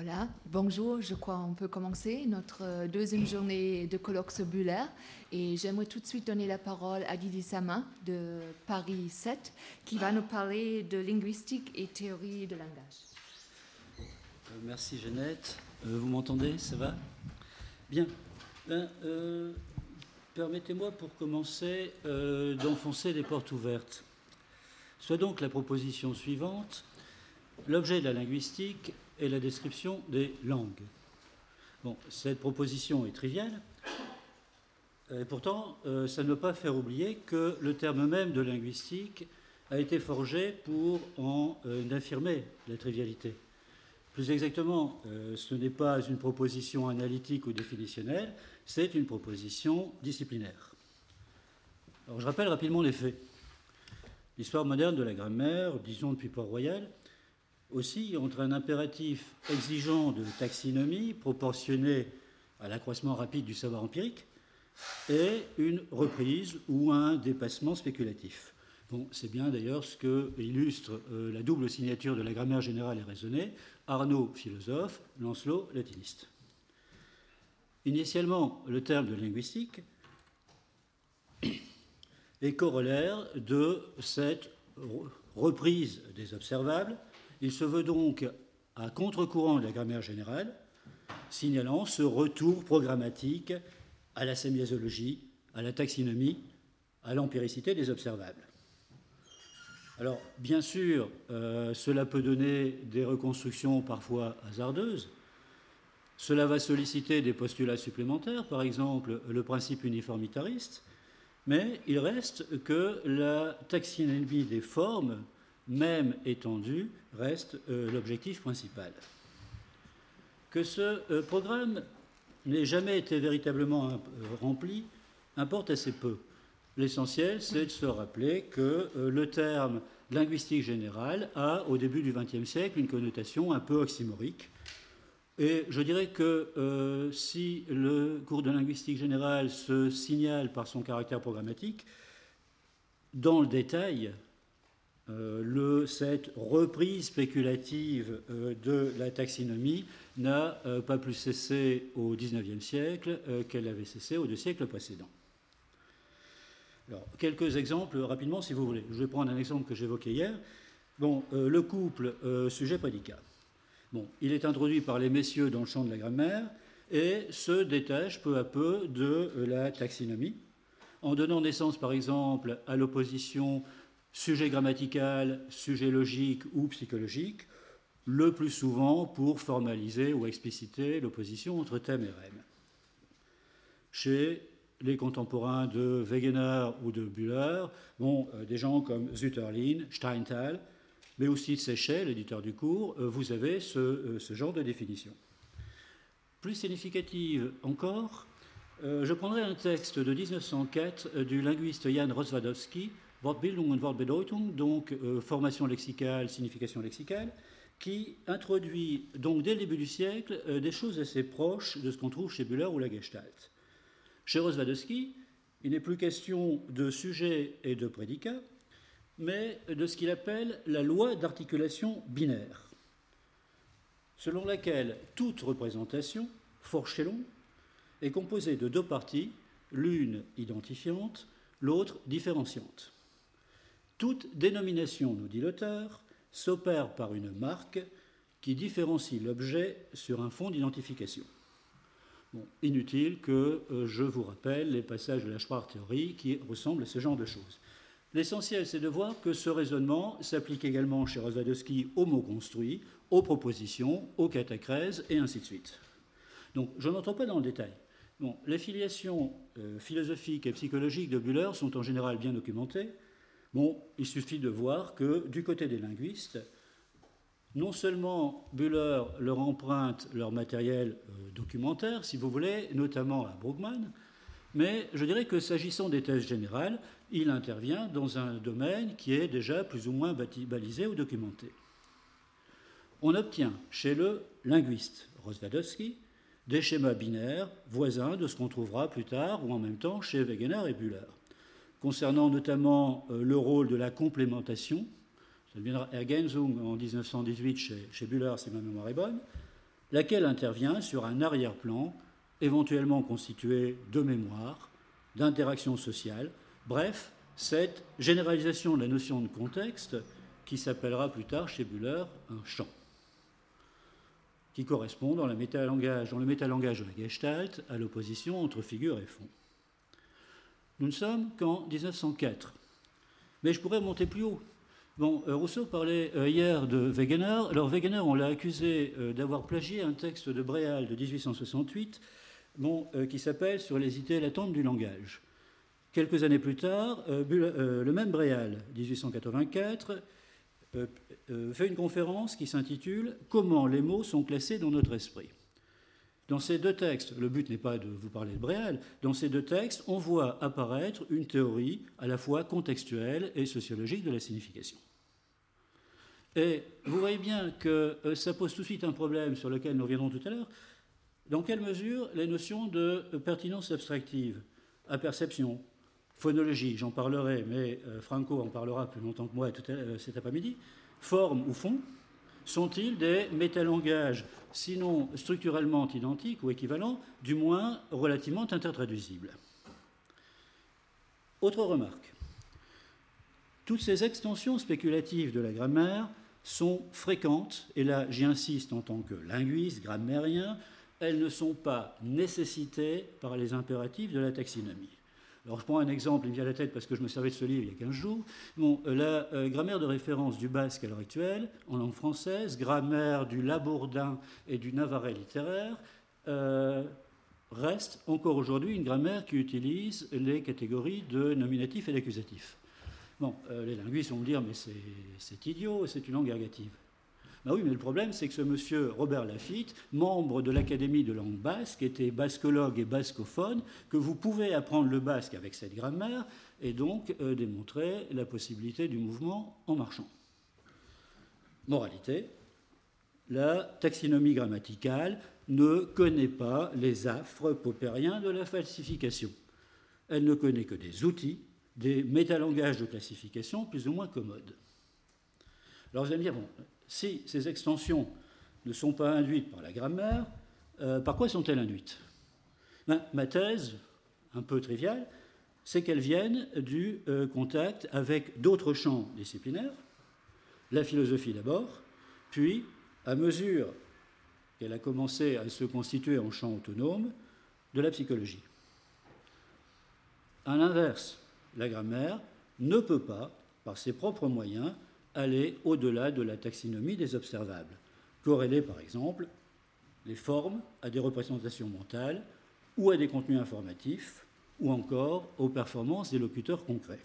Voilà, bonjour, je crois qu'on peut commencer notre deuxième journée de colloque sur Buller et j'aimerais tout de suite donner la parole à Didier Sama de Paris 7 qui va nous parler de linguistique et théorie de langage. Merci Jeannette. Vous m'entendez? Ça va? Bien. Permettez-moi pour commencer d'enfoncer les portes ouvertes. Soit donc la proposition suivante. L'objet de la linguistique est la description des langues. Bon, cette proposition est triviale, et pourtant, ça ne doit pas faire oublier que le terme même de linguistique a été forgé pour en affirmer la trivialité. Plus exactement, ce n'est pas une proposition analytique ou définitionnelle, c'est une proposition disciplinaire. Alors, je rappelle rapidement les faits. L'histoire moderne de la grammaire, disons depuis Port-Royal, aussi entre un impératif exigeant de taxinomie proportionné à l'accroissement rapide du savoir empirique et une reprise ou un dépassement spéculatif. Bon, c'est bien d'ailleurs ce que illustre la double signature de la grammaire générale et raisonnée, Arnaud, philosophe, Lancelot, latiniste. Initialement, le terme de linguistique est corollaire de cette reprise des observables. Il se veut donc à contre-courant de la grammaire générale, signalant ce retour programmatique à la sémiasiologie, à la taxinomie, à l'empiricité des observables. Alors, bien sûr, cela peut donner des reconstructions parfois hasardeuses. Cela va solliciter des postulats supplémentaires, par exemple le principe uniformitariste, mais il reste que la taxinomie des formes, même étendue, reste l'objectif principal. Que ce programme n'ait jamais été véritablement rempli importe assez peu. L'essentiel, c'est de se rappeler que le terme linguistique générale a, au début du XXe siècle, une connotation un peu oxymorique. Et je dirais que si le cours de linguistique générale se signale par son caractère programmatique, dans le détail, cette reprise spéculative de la taxinomie n'a pas plus cessé au XIXe siècle qu'elle avait cessé aux 2 siècles précédents. Alors, quelques exemples rapidement, si vous voulez. Je vais prendre un exemple que j'évoquais hier. Bon, le couple sujet-prédicat. Bon, il est introduit par les messieurs dans le champ de la grammaire et se détache peu à peu de la taxinomie, en donnant naissance, par exemple, à l'opposition sujet grammatical, sujet logique ou psychologique, le plus souvent pour formaliser ou expliciter l'opposition entre thème et rème. Chez les contemporains de Wegener ou de Bühler, bon, des gens comme Sütterlin, Steinthal, mais aussi Sechet, l'éditeur du cours, vous avez ce genre de définition. Plus significative encore, je prendrai un texte de 1904 du linguiste Jan Rozwadowski, Wortbildung und Wortbedeutung, donc formation lexicale, signification lexicale, qui introduit donc dès le début du siècle des choses assez proches de ce qu'on trouve chez Bühler ou la Gestalt. Chez Rozwadowski, il n'est plus question de sujet et de prédicat, mais de ce qu'il appelle la loi d'articulation binaire, selon laquelle toute représentation, fort chez long, est composée de 2 parties, l'une identifiante, l'autre différenciante. Toute dénomination, nous dit l'auteur, s'opère par une marque qui différencie l'objet sur un fond d'identification. Bon, inutile que je vous rappelle les passages de la Sprachtheorie qui ressemblent à ce genre de choses. L'essentiel, c'est de voir que ce raisonnement s'applique également chez Rozwadowski aux mots construits, aux propositions, aux catachrèses, et ainsi de suite. Donc, je n'entre pas dans le détail. Bon, les filiations philosophiques et psychologiques de Bühler sont en général bien documentées. Bon, il suffit de voir que du côté des linguistes, non seulement Bühler leur emprunte leur matériel documentaire, si vous voulez, notamment à Brugmann, mais je dirais que s'agissant des thèses générales, il intervient dans un domaine qui est déjà plus ou moins balisé ou documenté. On obtient chez le linguiste Rozwadowski des schémas binaires voisins de ce qu'on trouvera plus tard ou en même temps chez Wegener et Bühler, concernant notamment le rôle de la complémentation. Ça deviendra Ergänzung en 1918 chez Bühler, si ma mémoire est bonne. laquelle intervient sur un arrière-plan éventuellement constitué de mémoire, d'interaction sociale, bref, cette généralisation de la notion de contexte qui s'appellera plus tard chez Bühler un champ, qui correspond dans le métalangage de la Gestalt à l'opposition entre figure et fond. Nous ne sommes qu'en 1904, mais je pourrais monter plus haut. Bon, Rousseau parlait hier de Wegener. Alors Wegener, on l'a accusé d'avoir plagié un texte de Bréal de 1868 qui s'appelle « Sur les idées latentes du langage ». Quelques années plus tard, le même Bréal, 1884, fait une conférence qui s'intitule « Comment les mots sont classés dans notre esprit ». Dans ces deux textes, le but n'est pas de vous parler de Bréal, dans ces deux textes, on voit apparaître une théorie à la fois contextuelle et sociologique de la signification. Et vous voyez bien que ça pose tout de suite un problème sur lequel nous reviendrons tout à l'heure. Dans quelle mesure les notions de pertinence abstractive, apperception, phonologie, j'en parlerai, mais Franco en parlera plus longtemps que moi cet après-midi, forme ou fond, sont-ils des métalangages, sinon structurellement identiques ou équivalents, du moins relativement intertraduisibles? Autre remarque. Toutes ces extensions spéculatives de la grammaire sont fréquentes, et là j'y insiste en tant que linguiste, grammairien, elles ne sont pas nécessitées par les impératifs de la taxinomie. Alors je prends un exemple, il me vient à la tête parce que je me servais de ce livre il y a 15 jours. La grammaire de référence du basque à l'heure actuelle, en langue française, grammaire du labourdin et du navarrais littéraire, reste encore aujourd'hui une grammaire qui utilise les catégories de nominatif et d'accusatif. Les linguistes vont me dire, mais c'est idiot, c'est une langue ergative. Ben oui, mais le problème, c'est que ce monsieur Robert Lafitte, membre de l'Académie de langue basque, était bascologue et bascophone, que vous pouvez apprendre le basque avec cette grammaire et donc démontrer la possibilité du mouvement en marchant. Moralité, la taxinomie grammaticale ne connaît pas les affres paupériens de la falsification. Elle ne connaît que des outils, des métalangages de classification plus ou moins commodes. Alors vous allez me dire, si ces extensions ne sont pas induites par la grammaire, par quoi sont-elles induites? Ma thèse, un peu triviale, c'est qu'elles viennent du contact avec d'autres champs disciplinaires, la philosophie d'abord, puis, à mesure qu'elle a commencé à se constituer en champ autonome, de la psychologie. À l'inverse, la grammaire ne peut pas, par ses propres moyens, aller au-delà de la taxinomie des observables, corréler par exemple les formes à des représentations mentales ou à des contenus informatifs ou encore aux performances des locuteurs concrets.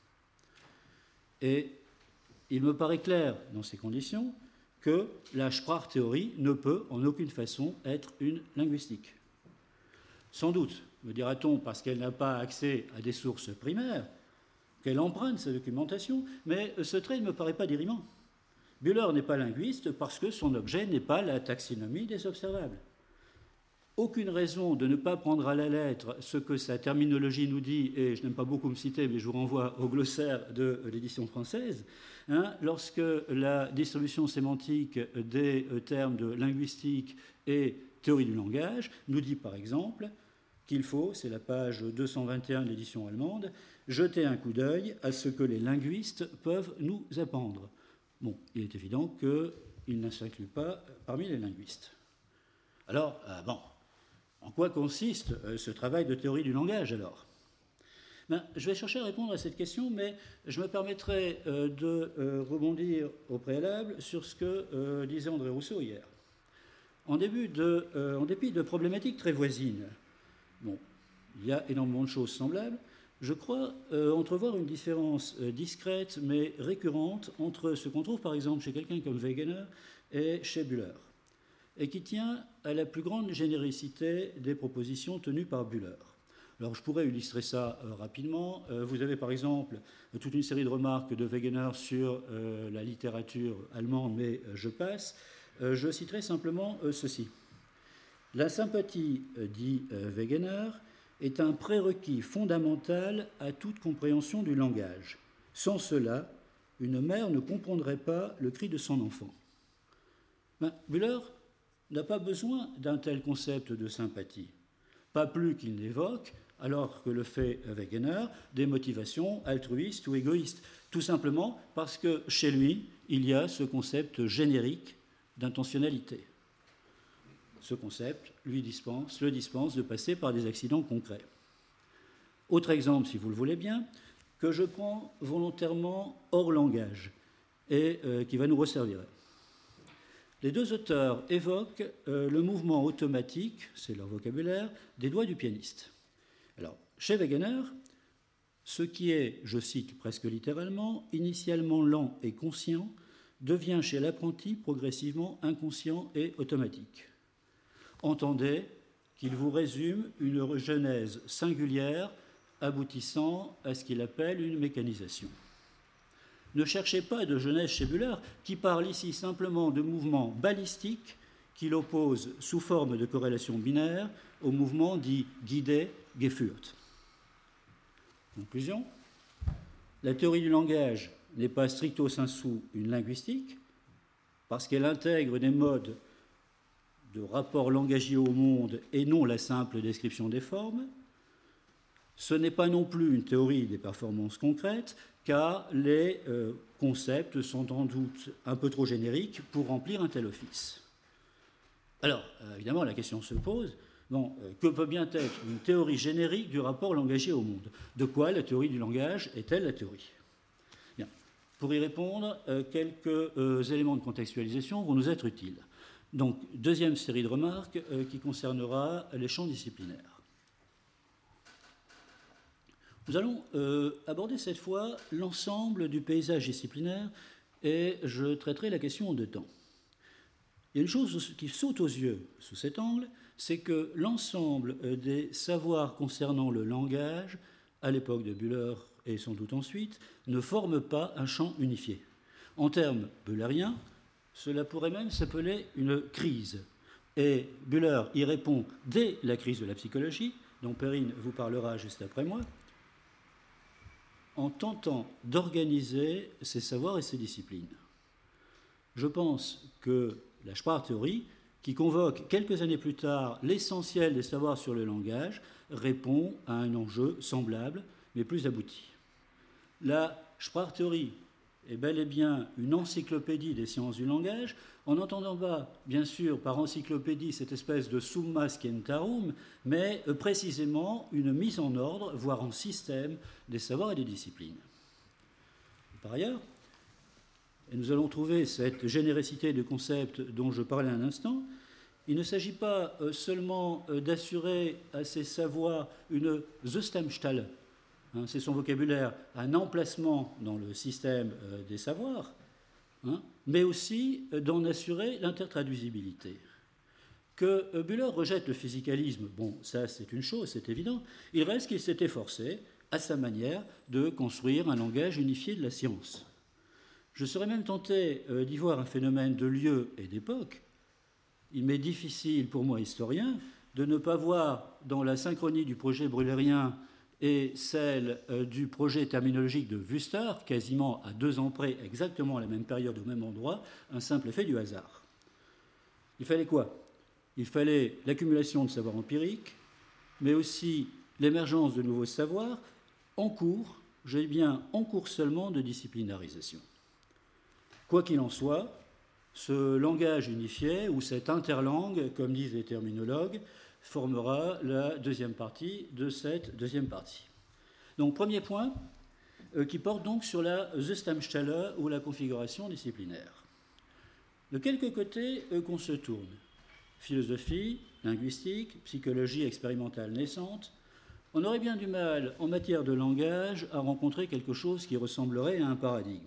Et il me paraît clair dans ces conditions que la Sprachtheorie ne peut en aucune façon être une linguistique. Sans doute, me dira-t-on, parce qu'elle n'a pas accès à des sources primaires, qu'elle emprunte sa documentation, mais ce trait ne me paraît pas dirimant. Bühler n'est pas linguiste parce que son objet n'est pas la taxinomie des observables. Aucune raison de ne pas prendre à la lettre ce que sa terminologie nous dit, et je n'aime pas beaucoup me citer, mais je vous renvoie au glossaire de l'édition française, lorsque la distribution sémantique des termes de linguistique et théorie du langage nous dit par exemple qu'il faut, c'est la page 221 de l'édition allemande, jeter un coup d'œil à ce que les linguistes peuvent nous apprendre. Il est évident qu'il ne s'inclut pas parmi les linguistes. Alors, en quoi consiste ce travail de théorie du langage, alors? Je vais chercher à répondre à cette question, mais je me permettrai de rebondir au préalable sur ce que disait André Rousseau hier. En dépit de problématiques très voisines, il y a énormément de choses semblables. Je crois entrevoir une différence discrète mais récurrente entre ce qu'on trouve par exemple chez quelqu'un comme Wegener et chez Bühler, et qui tient à la plus grande généricité des propositions tenues par Bühler. Alors je pourrais illustrer ça rapidement. Vous avez par exemple toute une série de remarques de Wegener sur la littérature allemande, mais je passe. Je citerai simplement ceci. La sympathie, dit Wegener, est un prérequis fondamental à toute compréhension du langage. Sans cela, une mère ne comprendrait pas le cri de son enfant. Bühler n'a pas besoin d'un tel concept de sympathie, pas plus qu'il n'évoque, alors que le fait Wegener, des motivations altruistes ou égoïstes, tout simplement parce que chez lui, il y a ce concept générique d'intentionnalité. Ce concept le dispense de passer par des accidents concrets. Autre exemple, si vous le voulez bien, que je prends volontairement hors langage et qui va nous resservir. Les deux auteurs évoquent le mouvement automatique, c'est leur vocabulaire, des doigts du pianiste. Alors, chez Wegener, ce qui est, je cite presque littéralement, initialement lent et conscient, devient chez l'apprenti progressivement inconscient et automatique. Entendez qu'il vous résume une genèse singulière aboutissant à ce qu'il appelle une mécanisation. Ne cherchez pas de genèse chez Bühler, qui parle ici simplement de mouvements balistiques qu'il oppose sous forme de corrélation binaire au mouvement dit guidé, geführt. Conclusion, la théorie du langage n'est pas stricto sensu une linguistique, parce qu'elle intègre des modes de rapport langagier au monde et non la simple description des formes. Ce n'est pas non plus une théorie des performances concrètes, car les concepts sont en doute un peu trop génériques pour remplir un tel office. Alors, évidemment, la question se pose, que peut bien être une théorie générique du rapport langagier au monde? De quoi la théorie du langage est-elle la théorie? Bien. Pour y répondre, quelques éléments de contextualisation vont nous être utiles. Donc, deuxième série de remarques qui concernera les champs disciplinaires. Nous allons aborder cette fois l'ensemble du paysage disciplinaire et je traiterai la question en deux temps. Il y a une chose qui saute aux yeux sous cet angle, c'est que l'ensemble des savoirs concernant le langage, à l'époque de Bühler et sans doute ensuite, ne forment pas un champ unifié. En termes bühleriens, cela pourrait même s'appeler une crise. Et Bühler y répond dès la crise de la psychologie, dont Perrine vous parlera juste après moi, en tentant d'organiser ces savoirs et ces disciplines. Je pense que la Sprachtheorie, qui convoque quelques années plus tard l'essentiel des savoirs sur le langage, répond à un enjeu semblable, mais plus abouti. La Sprachtheorie est bel et bien une encyclopédie des sciences du langage, en n'entendant pas, bien sûr, par encyclopédie cette espèce de summa scientiarum, mais précisément une mise en ordre, voire en système, des savoirs et des disciplines. Par ailleurs, et nous allons trouver cette générosité de concepts dont je parlais un instant, il ne s'agit pas seulement d'assurer à ces savoirs une Systemstelle, c'est son vocabulaire, un emplacement dans le système des savoirs, mais aussi d'en assurer l'intertraduisibilité. Que Bühler rejette le physicalisme, bon, ça c'est une chose, c'est évident, il reste qu'il s'est efforcé, à sa manière, de construire un langage unifié de la science. Je serais même tenté d'y voir un phénomène de lieu et d'époque. Il m'est difficile, pour moi, historien, de ne pas voir dans la synchronie du projet brûlérien et celle du projet terminologique de Wüster, quasiment à 2 ans près, exactement à la même période, au même endroit, un simple effet du hasard. Il fallait quoi? Il fallait l'accumulation de savoirs empiriques, mais aussi l'émergence de nouveaux savoirs en cours, je dis bien en cours seulement de disciplinarisation. Quoi qu'il en soit, ce langage unifié, ou cette interlangue, comme disent les terminologues, formera la deuxième partie de cette deuxième partie. Donc, premier point, qui porte donc sur la Systemstelle ou la configuration disciplinaire. De quelques côtés qu'on se tourne, philosophie, linguistique, psychologie expérimentale naissante, on aurait bien du mal, en matière de langage, à rencontrer quelque chose qui ressemblerait à un paradigme.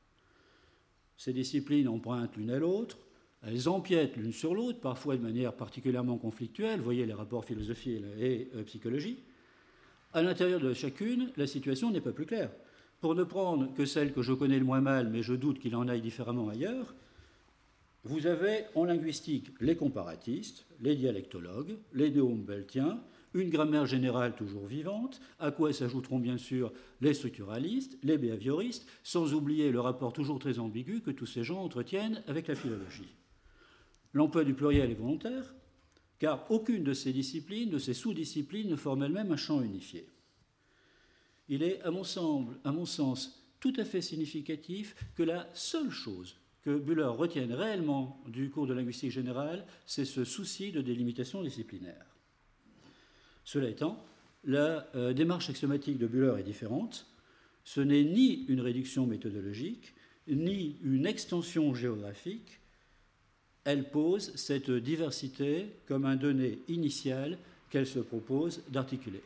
Ces disciplines empruntent l'une à l'autre, elles empiètent l'une sur l'autre, parfois de manière particulièrement conflictuelle, voyez les rapports philosophie et psychologie. À l'intérieur de chacune, la situation n'est pas plus claire. Pour ne prendre que celle que je connais le moins mal, mais je doute qu'il en aille différemment ailleurs, vous avez en linguistique les comparatistes, les dialectologues, les néo-humboldtiens, une grammaire générale toujours vivante, à quoi s'ajouteront bien sûr les structuralistes, les behavioristes, sans oublier le rapport toujours très ambigu que tous ces gens entretiennent avec la philologie. L'emploi du pluriel est volontaire, car aucune de ces disciplines, de ces sous-disciplines, ne forme elle-même un champ unifié. Il est, à mon sens, tout à fait significatif que la seule chose que Bühler retienne réellement du cours de linguistique générale, c'est ce souci de délimitation disciplinaire. Cela étant, la démarche axiomatique de Bühler est différente. Ce n'est ni une réduction méthodologique, ni une extension géographique. Elle pose cette diversité comme un donné initial qu'elle se propose d'articuler.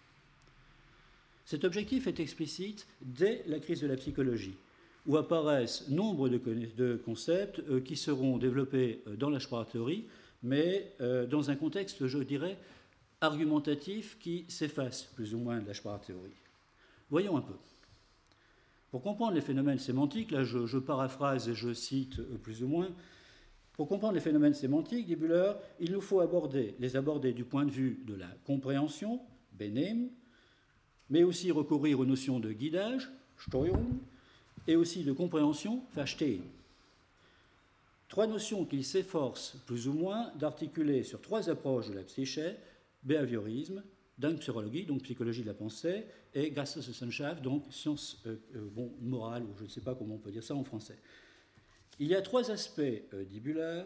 Cet objectif est explicite dès la crise de la psychologie, où apparaissent nombre de concepts qui seront développés dans la Sprachtheorie, mais dans un contexte, je dirais, argumentatif qui s'efface plus ou moins de la Sprachtheorie. Voyons un peu. Pour comprendre les phénomènes sémantiques, là je paraphrase et je cite plus ou moins, pour comprendre les phénomènes sémantiques, dit Bühler, il nous faut les aborder du point de vue de la compréhension, Benehmen, mais aussi recourir aux notions de guidage, Steuerung, et aussi de compréhension, Verstehen. Trois notions qu'il s'efforce plus ou moins d'articuler sur trois approches de la psyché, behaviorisme, Denkpsychologie, donc psychologie de la pensée, et Geisteswissenschaft, donc science morale, ou je ne sais pas comment on peut dire ça en français. Il y a trois aspects, dit Bühler,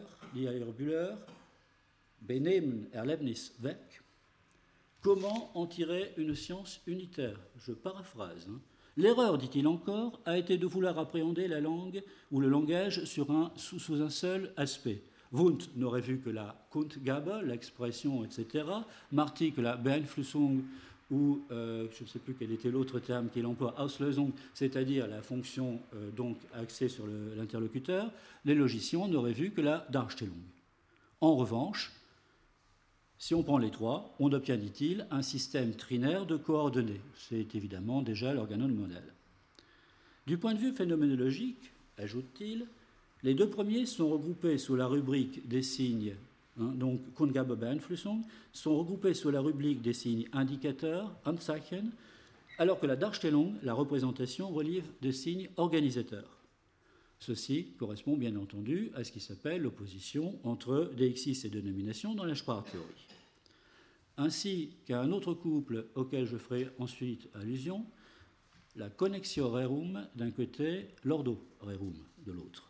Benehmen, Erlebnis, Werk. Comment en tirer une science unitaire? Je paraphrase. L'erreur, dit-il encore, a été de vouloir appréhender la langue ou le langage sous un seul aspect. Wundt n'aurait vu que la Kundgabe, l'expression, etc. Marti que la Beeinflussung, ou je ne sais plus quel était l'autre terme qu'il emploie, Auslösung, c'est-à-dire la fonction donc axée sur l'interlocuteur. Les logiciens n'auraient vu que la Darstellung. En revanche, si on prend les trois, on obtient, dit-il, un système trinaire de coordonnées. C'est évidemment déjà l'organon modèle. Du point de vue phénoménologique, ajoute-t-il, les deux premiers sont regroupés sous la rubrique des signes, donc Kundgabe Beeinflussung, sont regroupés sous la rubrique des signes indicateurs, Anzeichen, alors que la Darstellung, la représentation, relève des signes organisateurs. Ceci correspond bien entendu à ce qui s'appelle l'opposition entre deixis et dénomination dans la Sprachtheorie. Ainsi qu'à un autre couple auquel je ferai ensuite allusion, la connexio rerum d'un côté, l'ordo rerum de l'autre.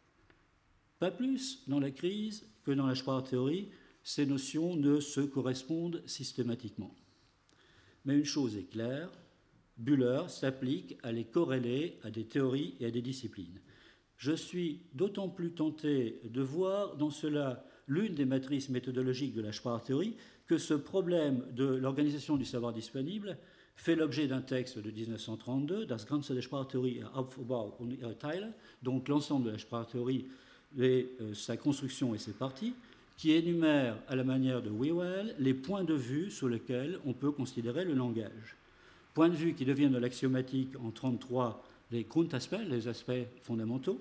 Pas plus dans la crise que dans la Sprachtheorie, ces notions ne se correspondent systématiquement. Mais une chose est claire, Bühler s'applique à les corréler à des théories et à des disciplines. Je suis d'autant plus tenté de voir dans cela l'une des matrices méthodologiques de la Sprachtheorie que ce problème de l'organisation du savoir disponible fait l'objet d'un texte de 1932, Das Ganze der Sprachtheorie Aufbau und ihre Teile, donc l'ensemble de la Sprachtheorie, sa construction et ses parties, qui énumère à la manière de Whewell les points de vue sur lesquels on peut considérer le langage. Points de vue qui deviennent de l'axiomatique en 1933 les Grundaspects, les aspects fondamentaux,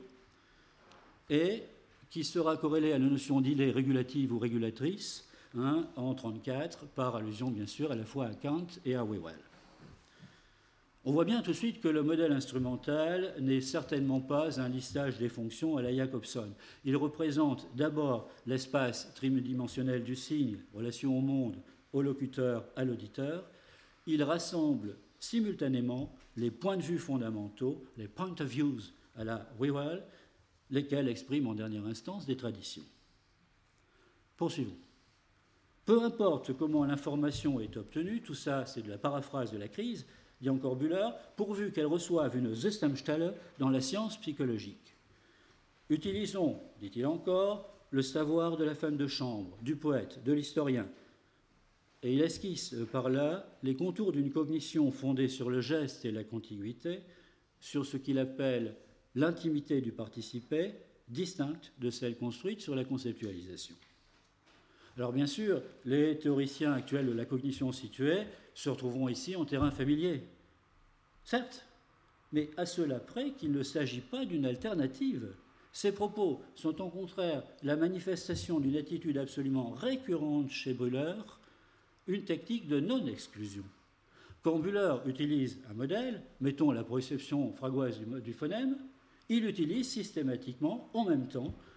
et qui sera corrélé à la notion d'idée régulative ou régulatrice en 1934, par allusion bien sûr à la fois à Kant et à Whewell. On voit bien tout de suite que le modèle instrumental n'est certainement pas un listage des fonctions à la Jacobson. Il représente d'abord l'espace tridimensionnel du signe, relation au monde, au locuteur, à l'auditeur. Il rassemble simultanément les points de vue fondamentaux, les point of views à la Whewell, lesquels expriment en dernière instance des traditions. Poursuivons. Peu importe comment l'information est obtenue, tout ça c'est de la paraphrase de la crise, dit encore Bühler, pourvu qu'elle reçoive une Systemstelle dans la science psychologique. Utilisons, dit-il encore, le savoir de la femme de chambre, du poète, de l'historien. Et il esquisse par là les contours d'une cognition fondée sur le geste et la contiguïté, sur ce qu'il appelle l'intimité du participé, distincte de celle construite sur la conceptualisation. Alors bien sûr, les théoriciens actuels de la cognition située se retrouveront ici en terrain familier. Certes, mais à cela près qu'il ne s'agit pas d'une alternative. Ces propos sont au contraire la manifestation d'une attitude absolument récurrente chez Bühler, une technique de non-exclusion. Quand Bühler utilise un modèle, mettons la perception fragoise du phonème, il utilise systématiquement, en même temps,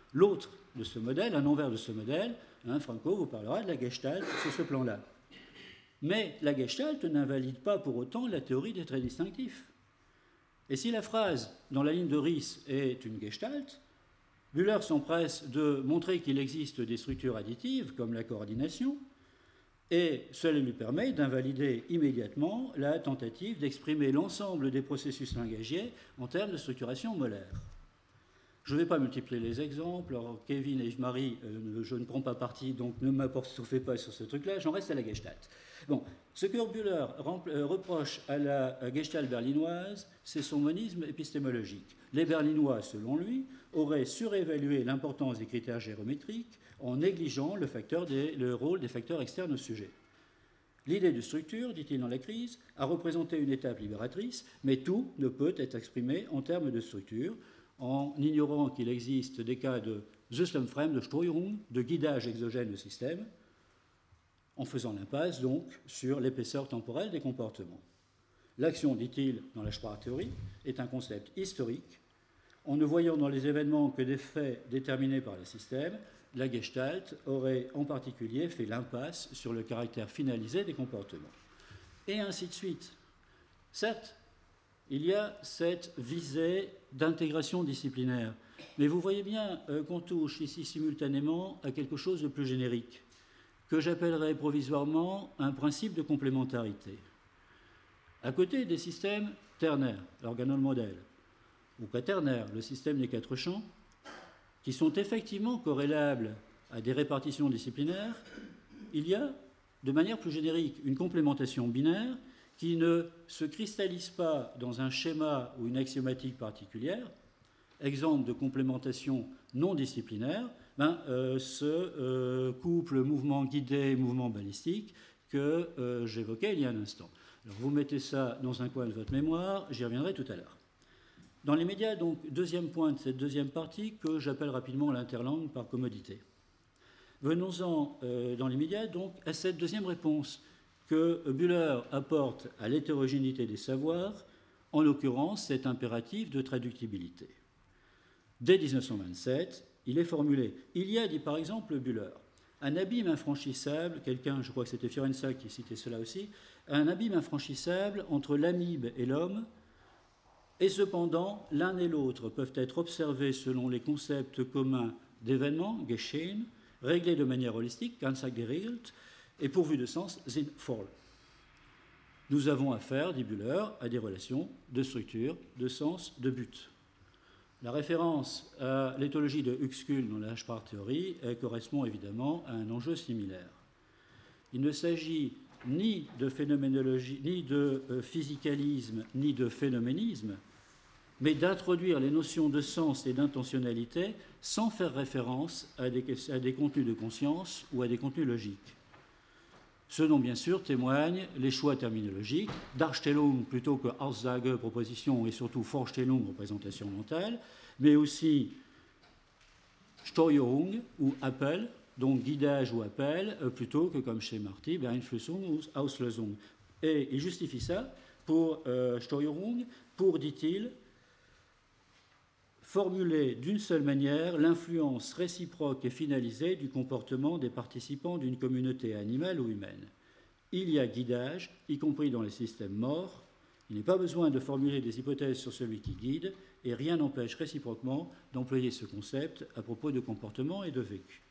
L'autre de ce modèle, un envers de ce modèle, Franco vous parlera de la Gestalt sur ce plan-là. Mais la Gestalt n'invalide pas pour autant la théorie des traits distinctifs. Et si la phrase dans la ligne de Ries est une Gestalt, Bühler s'empresse de montrer qu'il existe des structures additives, comme la coordination, et cela lui permet d'invalider immédiatement la tentative d'exprimer l'ensemble des processus langagiers en termes de structuration molaire. Je ne vais pas multiplier les exemples. Alors, Kevin et Yves-Marie, je ne prends pas parti, donc ne m'apostrophez pas sur ce truc-là, j'en reste à la Gestalt. Bon, ce que Bühler reproche à la Gestalt berlinoise, c'est son monisme épistémologique. Les Berlinois, selon lui, auraient surévalué l'importance des critères géométriques en négligeant le rôle des facteurs externes au sujet. L'idée de structure, dit-il dans la crise, a représenté une étape libératrice, mais tout ne peut être exprimé en termes de structure, en ignorant qu'il existe des cas de Systemfremd, de Steuerung, de guidage exogène au système, en faisant l'impasse donc sur l'épaisseur temporelle des comportements. L'action, dit-il dans la Sprachtheorie, est un concept historique. En ne voyant dans les événements que des faits déterminés par le système, la Gestalt aurait en particulier fait l'impasse sur le caractère finalisé des comportements. Et ainsi de suite. Certes, il y a cette visée d'intégration disciplinaire, mais vous voyez bien qu'on touche ici simultanément à quelque chose de plus générique, que j'appellerais provisoirement un principe de complémentarité. À côté des systèmes ternaires, l'organomodèle, ou quaternaire, le système des quatre champs, qui sont effectivement corrélables à des répartitions disciplinaires, il y a, de manière plus générique, une complémentation binaire qui ne se cristallise pas dans un schéma ou une axiomatique particulière. Exemple de complémentation non disciplinaire, ce couple mouvement guidé, mouvement balistique que j'évoquais il y a un instant. Alors vous mettez ça dans un coin de votre mémoire, j'y reviendrai tout à l'heure. Dans les médias, donc, deuxième point de cette deuxième partie que j'appelle rapidement l'interlangue par commodité. Venons-en dans les médias donc à cette deuxième réponse que Bühler apporte à l'hétérogénéité des savoirs, en l'occurrence cet impératif de traductibilité. Dès 1927, il est formulé. Il y a, dit par exemple Bühler, un abîme infranchissable, quelqu'un, je crois que c'était Fiorenza qui citait cela aussi, un abîme infranchissable entre l'amibe et l'homme, et cependant, l'un et l'autre peuvent être observés selon les concepts communs d'événements, Geschehen, réglés de manière holistique, ganzheitlich geregelt, et pourvus de sens, sinnvoll. Nous avons affaire, dit Bühler, à des relations de structure, de sens, de but. La référence à l'éthologie de Uexküll dans la Sprachtheorie correspond évidemment à un enjeu similaire. Il ne s'agit ni de phénoménologie, ni de physicalisme, ni de phénoménisme, mais d'introduire les notions de sens et d'intentionnalité sans faire référence à des contenus de conscience ou à des contenus logiques. Ce dont, bien sûr, témoignent les choix terminologiques, Darstellung plutôt que Aussage, proposition, et surtout Vorstellung, représentation mentale, mais aussi Steuerung ou appel, donc guidage ou appel, plutôt que, comme chez Marty, Beeinflussung ou Auslösung. Et il justifie ça pour Steuerung, pour, dit-il, formuler d'une seule manière l'influence réciproque et finalisée du comportement des participants d'une communauté animale ou humaine. Il y a guidage, y compris dans les systèmes morts. Il n'est pas besoin de formuler des hypothèses sur celui qui guide, et rien n'empêche réciproquement d'employer ce concept à propos de comportement et de vécu.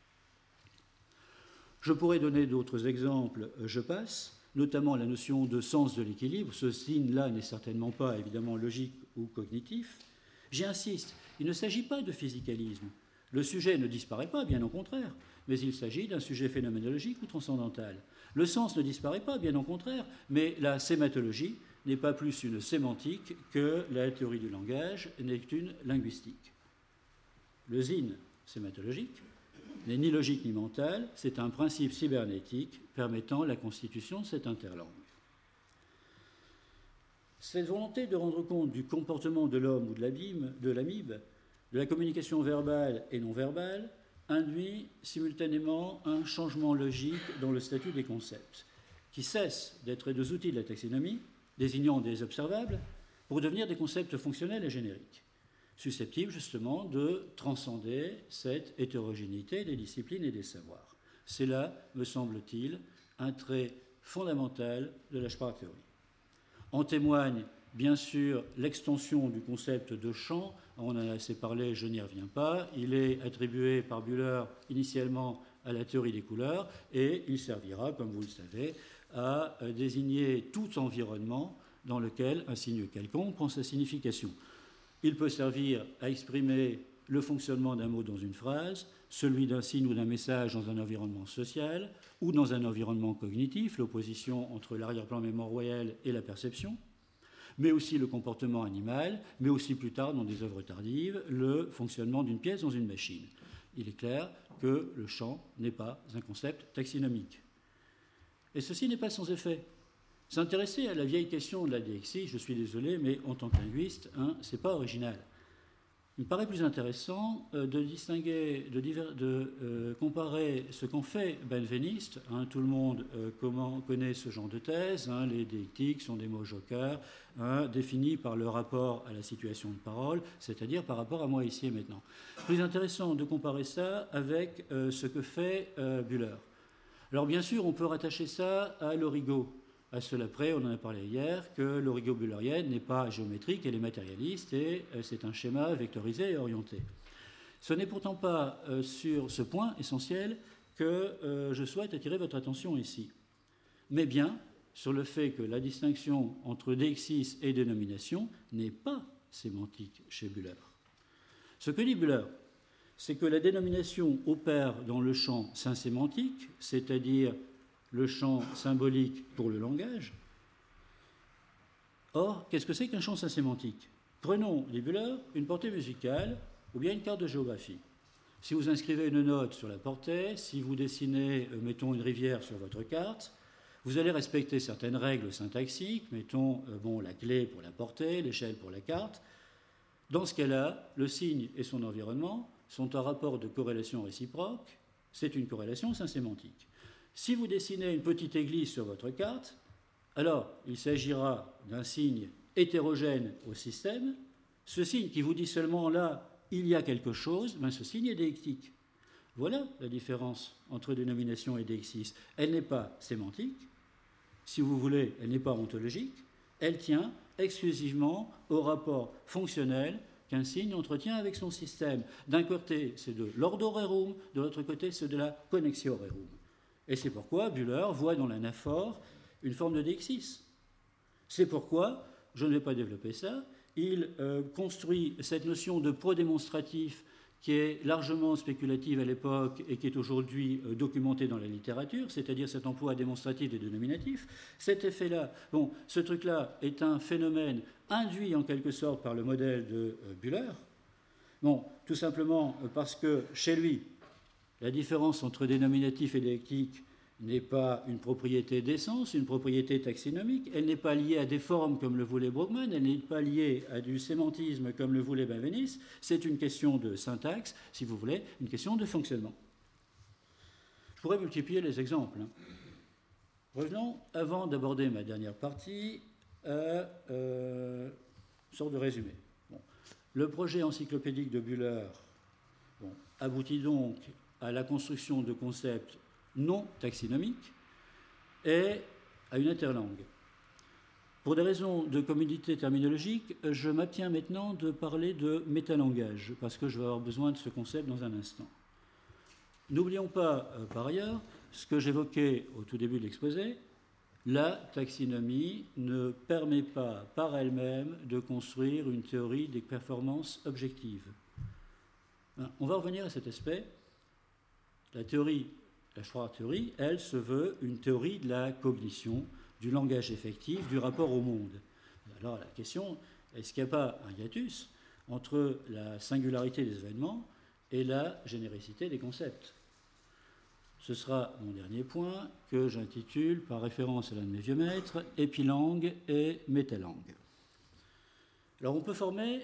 Je pourrais donner d'autres exemples, je passe, notamment la notion de sens de l'équilibre. Ce signe-là n'est certainement pas évidemment logique ou cognitif. J'y insiste, il ne s'agit pas de physicalisme. Le sujet ne disparaît pas, bien au contraire, mais il s'agit d'un sujet phénoménologique ou transcendantal. Le sens ne disparaît pas, bien au contraire, mais la sématologie n'est pas plus une sémantique que la théorie du langage n'est une linguistique. Le zine sématologique n'est ni logique ni mental, c'est un principe cybernétique permettant la constitution de cette interlangue. Cette volonté de rendre compte du comportement de l'homme ou de l'amibe, de la communication verbale et non verbale, induit simultanément un changement logique dans le statut des concepts, qui cessent d'être des outils de la taxinomie, désignant des observables, pour devenir des concepts fonctionnels et génériques. susceptible justement de transcender cette hétérogénéité des disciplines et des savoirs. C'est là, me semble-t-il, un trait fondamental de la Sprachtheorie. En témoigne bien sûr l'extension du concept de champ. On en a assez parlé, je n'y reviens pas. Il est attribué par Bühler initialement à la théorie des couleurs et il servira, comme vous le savez, à désigner tout environnement dans lequel un signe quelconque prend sa signification. Il peut servir à exprimer le fonctionnement d'un mot dans une phrase, celui d'un signe ou d'un message dans un environnement social ou dans un environnement cognitif, l'opposition entre l'arrière-plan mémoriel et la perception, mais aussi le comportement animal, mais aussi plus tard, dans des œuvres tardives, le fonctionnement d'une pièce dans une machine. Il est clair que le champ n'est pas un concept taxinomique. Et ceci n'est pas sans effet. S'intéresser à la vieille question de la déixie, je suis désolé, mais en tant que linguiste, ce n'est pas original. Il me paraît plus intéressant de distinguer, de comparer ce qu'en fait Benveniste. Tout le monde connaît ce genre de thèse. Les déictiques sont des mots jokers définis par le rapport à la situation de parole, c'est-à-dire par rapport à moi ici et maintenant. Plus intéressant de comparer ça avec ce que fait Bühler. Alors bien sûr, on peut rattacher ça à l'origo. À cela près, on en a parlé hier, que l'origo bühlerienne n'est pas géométrique, elle est matérialiste et c'est un schéma vectorisé et orienté. Ce n'est pourtant pas sur ce point essentiel que je souhaite attirer votre attention ici, mais bien sur le fait que la distinction entre deixis et dénomination n'est pas sémantique chez Bühler. Ce que dit Bühler, c'est que la dénomination opère dans le champ synsémantique, c'est-à-dire le champ symbolique pour le langage. Or, qu'est-ce que c'est qu'un champ synsémantique ? Prenons, dit Bühler, une portée musicale ou bien une carte de géographie. Si vous inscrivez une note sur la portée, si vous dessinez, mettons, une rivière sur votre carte, vous allez respecter certaines règles syntaxiques, mettons, la clé pour la portée, l'échelle pour la carte. Dans ce cas-là, le signe et son environnement sont un rapport de corrélation réciproque, c'est une corrélation synsémantique. Si vous dessinez une petite église sur votre carte, alors il s'agira d'un signe hétérogène au système. Ce signe qui vous dit seulement là, il y a quelque chose, ce signe est déictique. Voilà la différence entre dénomination et deixis. Elle n'est pas sémantique, si vous voulez, elle n'est pas ontologique, elle tient exclusivement au rapport fonctionnel qu'un signe entretient avec son système. D'un côté, c'est de l'ordo rerum, de l'autre côté, c'est de la connexio rerum. Et c'est pourquoi Bühler voit dans l'anaphore une forme de deixis. C'est pourquoi, je ne vais pas développer ça, il construit cette notion de prodémonstratif qui est largement spéculative à l'époque et qui est aujourd'hui documentée dans la littérature, c'est-à-dire cet emploi démonstratif et dénominatif. Cet effet-là, ce truc-là est un phénomène induit en quelque sorte par le modèle de Bühler. Tout simplement parce que chez lui, la différence entre dénominatif et déictique n'est pas une propriété d'essence, une propriété taxinomique. Elle n'est pas liée à des formes comme le voulait Brugmann, elle n'est pas liée à du sémantisme comme le voulait Benveniste. C'est une question de syntaxe, si vous voulez, une question de fonctionnement. Je pourrais multiplier les exemples. Revenons, avant d'aborder ma dernière partie, à une sorte de résumé. Le projet encyclopédique de Bühler aboutit donc à la construction de concepts non taxinomiques et à une interlangue. Pour des raisons de commodité terminologique, je m'abstiens maintenant de parler de métalangage, parce que je vais avoir besoin de ce concept dans un instant. N'oublions pas, par ailleurs, ce que j'évoquais au tout début de l'exposé, la taxinomie ne permet pas par elle-même de construire une théorie des performances objectives. On va revenir à cet aspect. La Sprachtheorie, elle, se veut une théorie de la cognition, du langage effectif, du rapport au monde. Alors la question, est-ce qu'il n'y a pas un hiatus entre la singularité des événements et la généricité des concepts ? Ce sera mon dernier point que j'intitule, par référence à l'un de mes vieux maîtres, épilangue et métalangue. Alors on peut formuler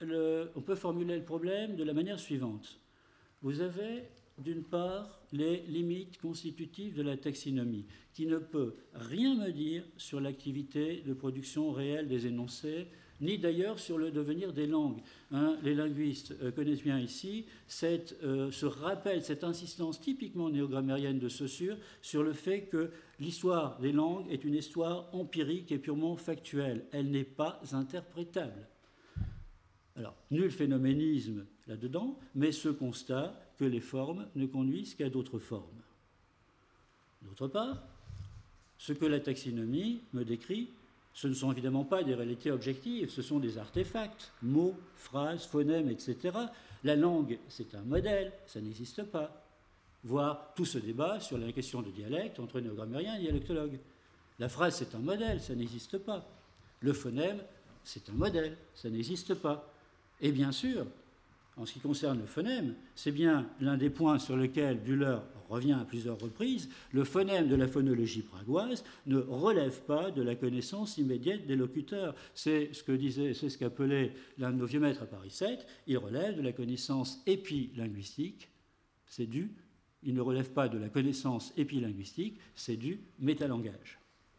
le problème de la manière suivante. Vous avez d'une part les limites constitutives de la taxinomie, qui ne peut rien me dire sur l'activité de production réelle des énoncés ni d'ailleurs sur le devenir des langues. Les linguistes connaissent bien ici ce rappel, cette insistance typiquement néogrammérienne de Saussure sur le fait que l'histoire des langues est une histoire empirique et purement factuelle. Elle n'est pas interprétable. Alors, nul phénoménisme là-dedans, mais ce constat que les formes ne conduisent qu'à d'autres formes. D'autre part, ce que la taxinomie me décrit, ce ne sont évidemment pas des réalités objectives, ce sont des artefacts, mots, phrases, phonèmes, etc. La langue, c'est un modèle, ça n'existe pas. Voire tout ce débat sur la question de dialecte entre néogrammériens et dialectologues. La phrase, c'est un modèle, ça n'existe pas. Le phonème, c'est un modèle, ça n'existe pas. Et bien sûr, en ce qui concerne le phonème, c'est bien l'un des points sur lesquels Bühler revient à plusieurs reprises. Le phonème de la phonologie pragoise ne relève pas de la connaissance immédiate des locuteurs. C'est ce qu'appelait l'un de nos vieux maîtres à Paris 7. Il relève de la connaissance épilinguistique. Il ne relève pas de la connaissance épilinguistique, c'est du métalangage.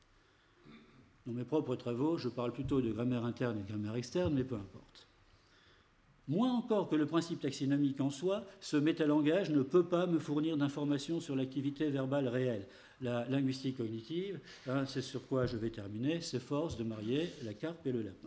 Dans mes propres travaux, je parle plutôt de grammaire interne et de grammaire externe, mais peu importe. Moins encore que le principe taxinomique en soi, ce métalangage ne peut pas me fournir d'informations sur l'activité verbale réelle. La linguistique cognitive, c'est sur quoi je vais terminer, s'efforce de marier la carpe et le lapin.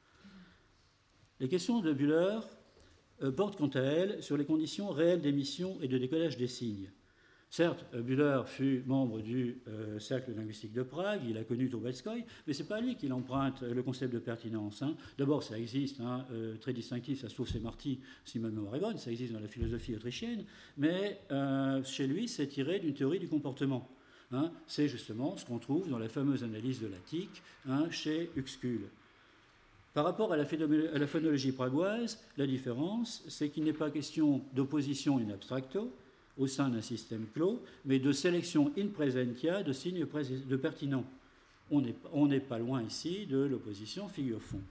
Les questions de Bühler portent quant à elles sur les conditions réelles d'émission et de décollage des signes. Certes, Bühler fut membre du Cercle linguistique de Prague, il a connu Trubetskoy, mais ce n'est pas lui qui emprunte le concept de pertinence. D'abord, ça existe, très distinctif, ça se trouve, c'est Marty, si ma mémoire est bonne, ça existe dans la philosophie autrichienne, mais chez lui, c'est tiré d'une théorie du comportement. C'est justement ce qu'on trouve dans la fameuse analyse de l'attique chez Uexküll. Par rapport à la phonologie pragoise, la différence, c'est qu'il n'est pas question d'opposition in abstracto, au sein d'un système clos, mais de sélection in presentia de signes de pertinents. On n'est pas loin ici de l'opposition figure-fond.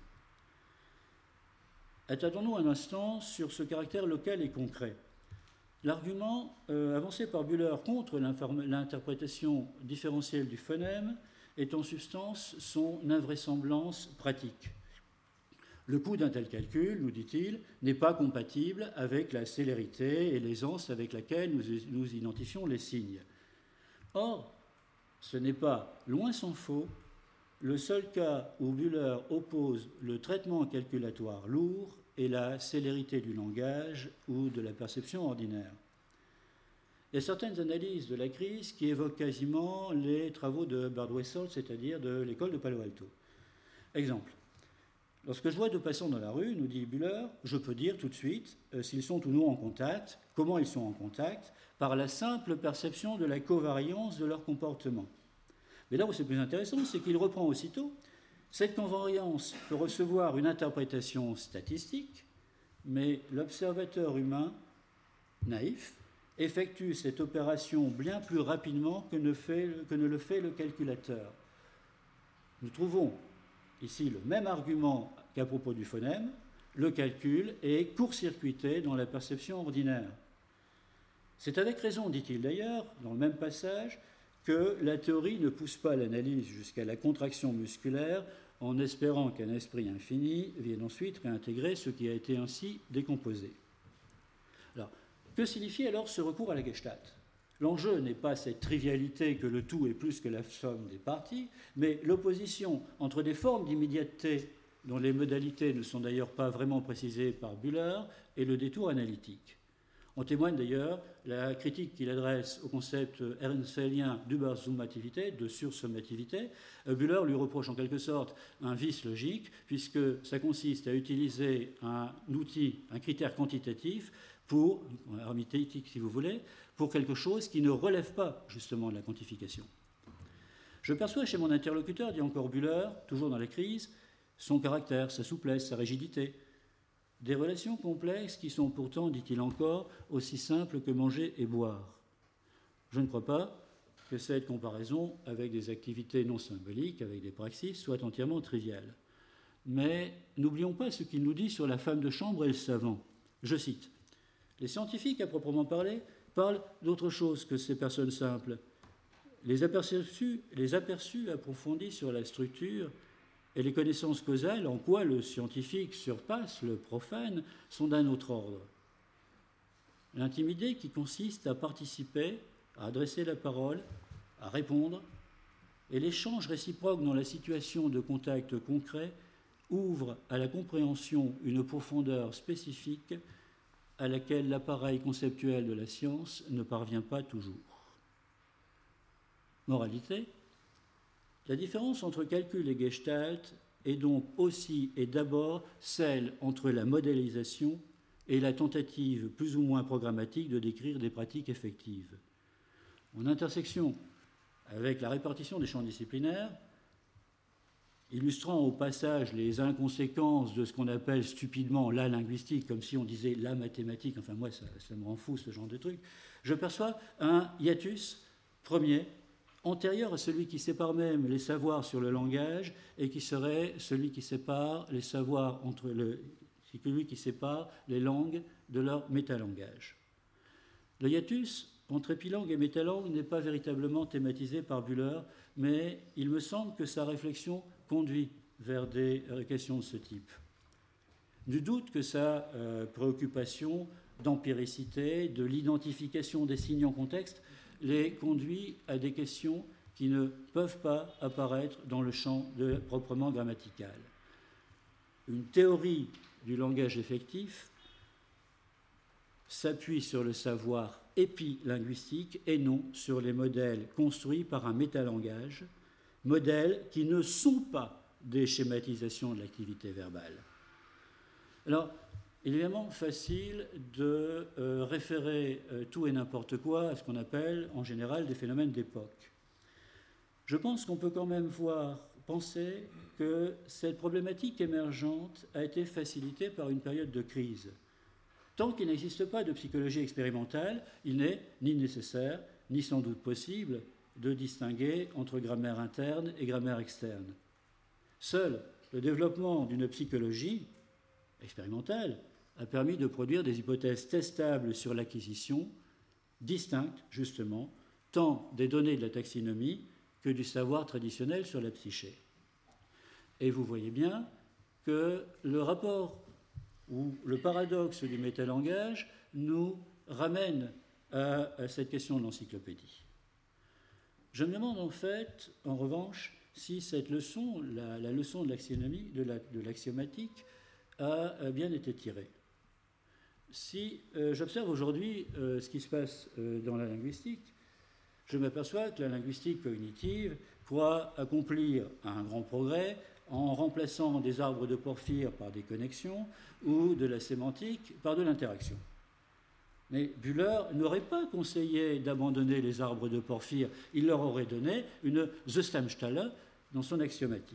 Attendons-nous un instant sur ce caractère local et concret. L'argument avancé par Bühler contre l'interprétation différentielle du phonème est en substance son invraisemblance pratique. Le coût d'un tel calcul, nous dit-il, n'est pas compatible avec la célérité et l'aisance avec laquelle nous identifions les signes. Or, ce n'est pas, loin s'en faut, le seul cas où Bühler oppose le traitement calculatoire lourd et la célérité du langage ou de la perception ordinaire. Il y a certaines analyses de la crise qui évoquent quasiment les travaux de Bardwessel, c'est-à-dire de l'école de Palo Alto. Exemple. Lorsque je vois deux passants dans la rue, nous dit Bühler, je peux dire tout de suite s'ils sont ou non en contact, comment ils sont en contact, par la simple perception de la covariance de leur comportement. Mais là où c'est plus intéressant, c'est qu'il reprend aussitôt cette covariance peut recevoir une interprétation statistique, mais l'observateur humain, naïf, effectue cette opération bien plus rapidement que ne le fait le calculateur. Nous trouvons ici le même argument qu'à propos du phonème, le calcul est court-circuité dans la perception ordinaire. C'est avec raison, dit-il d'ailleurs, dans le même passage, que la théorie ne pousse pas l'analyse jusqu'à la contraction musculaire en espérant qu'un esprit infini vienne ensuite réintégrer ce qui a été ainsi décomposé. Alors, que signifie alors ce recours à la Gestalt ? L'enjeu n'est pas cette trivialité que le tout est plus que la somme des parties, mais l'opposition entre des formes d'immédiateté dont les modalités ne sont d'ailleurs pas vraiment précisées par Bühler et le détour analytique. En témoigne d'ailleurs la critique qu'il adresse au concept ehrenfeldien d'Übersummativité, de sursummativité. Bühler lui reproche en quelque sorte un vice logique, puisque ça consiste à utiliser un outil, un critère quantitatif, arithmétique si vous voulez, pour quelque chose qui ne relève pas justement de la quantification. Je perçois chez mon interlocuteur, dit encore Bühler, toujours dans la crise, son caractère, sa souplesse, sa rigidité. Des relations complexes qui sont pourtant, dit-il encore, aussi simples que manger et boire. Je ne crois pas que cette comparaison avec des activités non symboliques, avec des praxis, soit entièrement triviale. Mais n'oublions pas ce qu'il nous dit sur la femme de chambre et le savant. Je cite. Les scientifiques, à proprement parler, parlent d'autre chose que ces personnes simples. Les aperçus approfondis sur la structure et les connaissances causales, en quoi le scientifique surpasse le profane, sont d'un autre ordre. L'intimité qui consiste à participer, à adresser la parole, à répondre, et l'échange réciproque dans la situation de contact concret ouvre à la compréhension une profondeur spécifique à laquelle l'appareil conceptuel de la science ne parvient pas toujours. Moralité, la différence entre calcul et gestalt est donc aussi et d'abord celle entre la modélisation et la tentative plus ou moins programmatique de décrire des pratiques effectives. En intersection avec la répartition des champs disciplinaires, illustrant au passage les inconséquences de ce qu'on appelle stupidement la linguistique, comme si on disait la mathématique, enfin moi ça me rend fou ce genre de truc, je perçois un hiatus premier, antérieur à celui qui sépare même les savoirs sur le langage et qui serait celui qui sépare les savoirs celui qui sépare les langues de leur métalangage. Le hiatus entre épilangue et métalangue n'est pas véritablement thématisé par Bühler, mais il me semble que sa réflexion conduit vers des questions de ce type. Du doute que sa préoccupation d'empiricité, de l'identification des signes en contexte, les conduit à des questions qui ne peuvent pas apparaître dans le champ proprement grammatical. Une théorie du langage effectif s'appuie sur le savoir épilinguistique et non sur les modèles construits par un métalangage, modèles qui ne sont pas des schématisations de l'activité verbale. Alors, évidemment, facile de référer tout et n'importe quoi à ce qu'on appelle en général des phénomènes d'époque. Je pense qu'on peut quand même penser que cette problématique émergente a été facilitée par une période de crise. Tant qu'il n'existe pas de psychologie expérimentale, il n'est ni nécessaire, ni sans doute possible de distinguer entre grammaire interne et grammaire externe. Seul le développement d'une psychologie expérimentale a permis de produire des hypothèses testables sur l'acquisition, distinctes justement, tant des données de la taxinomie que du savoir traditionnel sur la psyché. Et vous voyez bien que le rapport ou le paradoxe du métalangage nous ramène à cette question de l'encyclopédie. Je me demande en fait, en revanche, si cette leçon, la leçon de l'axionomie, de l'axiomatique, a bien été tirée. Si j'observe aujourd'hui ce qui se passe dans la linguistique, je m'aperçois que la linguistique cognitive croit accomplir un grand progrès en remplaçant des arbres de Porphyre par des connexions ou de la sémantique par de l'interaction. Mais Bühler n'aurait pas conseillé d'abandonner les arbres de Porphyre, il leur aurait donné une Zusammenstelle dans son axiomatique.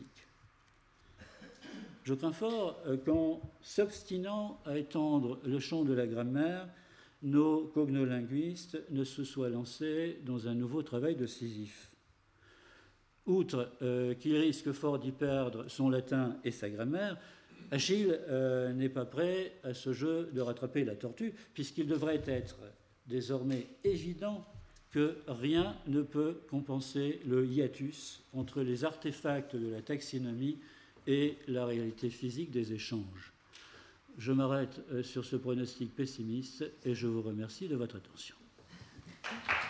Je crains fort qu'en s'obstinant à étendre le champ de la grammaire, nos cognolinguistes ne se soient lancés dans un nouveau travail de Sisyphe. Outre qu'il risque fort d'y perdre son latin et sa grammaire, Achille n'est pas prêt à ce jeu de rattraper la tortue, puisqu'il devrait être désormais évident que rien ne peut compenser le hiatus entre les artefacts de la taxinomie et la réalité physique des échanges. Je m'arrête sur ce pronostic pessimiste et je vous remercie de votre attention.